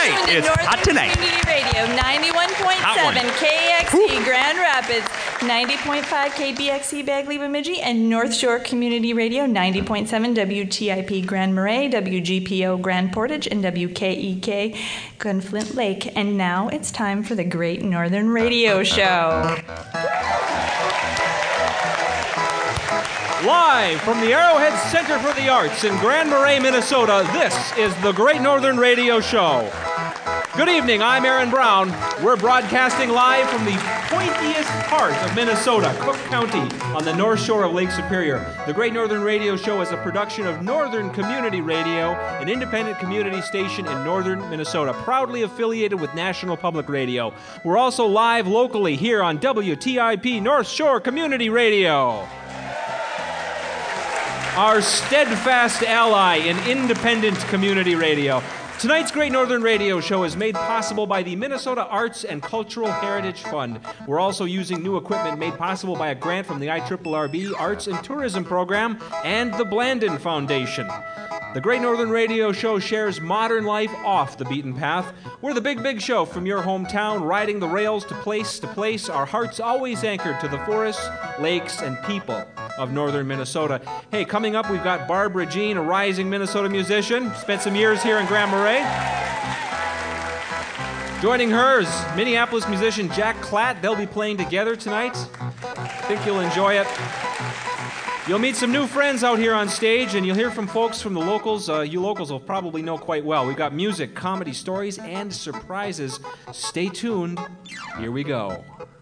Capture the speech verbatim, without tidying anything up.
tonight. It's Northern hot tonight. Community Radio, ninety-one point seven K X E Grand Rapids, ninety point five K B X E Bagley Bemidji, and North Shore Community Radio, ninety point seven W T I P Grand Marais, W G P O Grand Portage, and W K E K Gunflint Lake. And now it's time for the Great Northern Radio Show. Live from the Arrowhead Center for the Arts in Grand Marais, Minnesota, this is the Great Northern Radio Show. Good evening, I'm Aaron Brown. We're broadcasting live from the pointiest part of Minnesota, Cook County, on the north shore of Lake Superior. The Great Northern Radio Show is a production of Northern Community Radio, an independent community station in northern Minnesota, proudly affiliated with National Public Radio. We're also live locally here on W T I P North Shore Community Radio. Our steadfast ally in independent community radio. Tonight's Great Northern Radio Show is made possible by the Minnesota Arts and Cultural Heritage Fund. We're also using new equipment made possible by a grant from the I R R B Arts and Tourism Program and the Blandin Foundation. The Great Northern Radio Show shares modern life off the beaten path. We're the Big Big Show from your hometown, riding the rails to place to place, our hearts always anchored to the forests, lakes, and people of northern Minnesota. Hey, coming up, we've got Barbara Jean, a rising Minnesota musician, spent some years here in Grand Marais. Joining her is Minneapolis musician Jack Klatt. They'll be playing together tonight. I think you'll enjoy it. You'll meet some new friends out here on stage, and you'll hear from folks from the locals. Uh, you locals will probably know quite well. We've got music, comedy, stories, and surprises. Stay tuned. Here we go.